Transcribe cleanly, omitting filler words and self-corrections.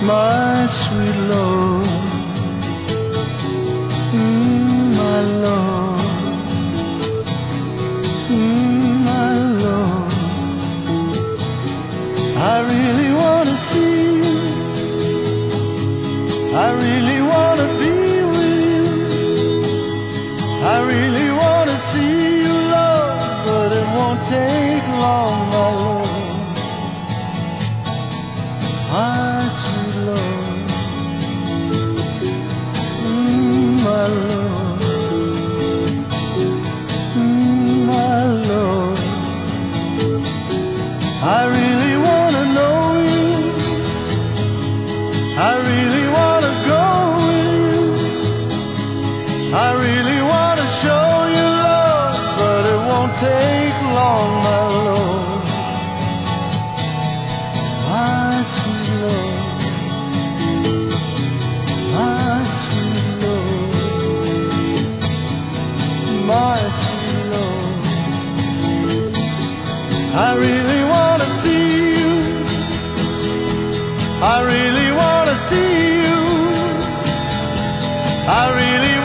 my sweet Lord, my Lord, my Lord. I really want to see you, I really want to be with you, I really want to see you, Lord, but it won't take long, my Lord. My sweet Lord, my Lord, my Lord. I really want to know you, I really want to go with you, I really want to show you love, but it won't take long, my Lord. My sweet Lord, my sweet Lord, my sweet Lord. I really want to see you, I really want to see you, I really